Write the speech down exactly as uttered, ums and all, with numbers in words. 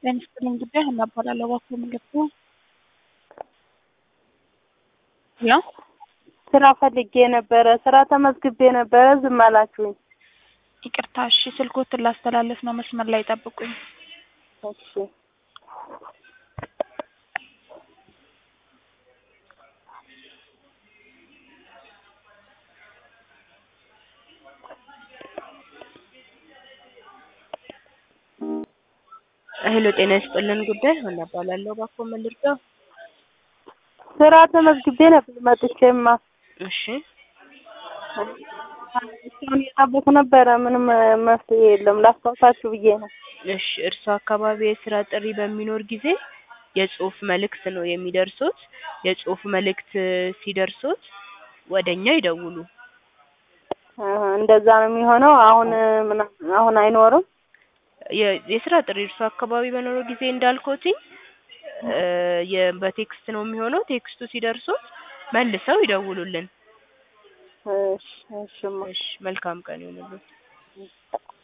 ለምሳሌ እንግዲህ እናባላለሁ ባኮ ምንገቱ ያ ስራ ፈልጌ ነበረ ስራ ተመዝግቤ ነበረ ዝም አላችሁኝ። ይቅርታ እሺ ስልኮትን ላስተላልፍ ነው መስመር ላይ ጠብቁኝ። እሺ ሄሎ ጤና ይስጥልን ጉዳይ እናባላለሁ ባኮ ምንድርጋ ስራ ተመዝግቤ ነበር መጥቼማ እሺ እሱን እየጠበኩ ነበረ ምንም መፍትሄ የለም ላስታውሳችሁ ብዬ ነው። እሺ እርሱ አካባቢ የስራ ጥሪ በሚኖር ጊዜ የጽሁፍ መልእክት ነው የሚደርሱት የጽሁፍ መልእክት ሲደርሱት ወደኛ ይደውሉ። አሃ እንደዛ ነው የሚሆነው። አሁን ምን አሁን አይኖርም የስራ ጥሪ እርሱ አካባቢ በኖር ጊዜ እንዳልኩትኝ በቴክስት ነው የሚሆነው ቴክስቱ ሲደርሱት መልሰው ይደውሉልን። እሺ እሺ እሺ መልካም ቀን ይሁንልዎት።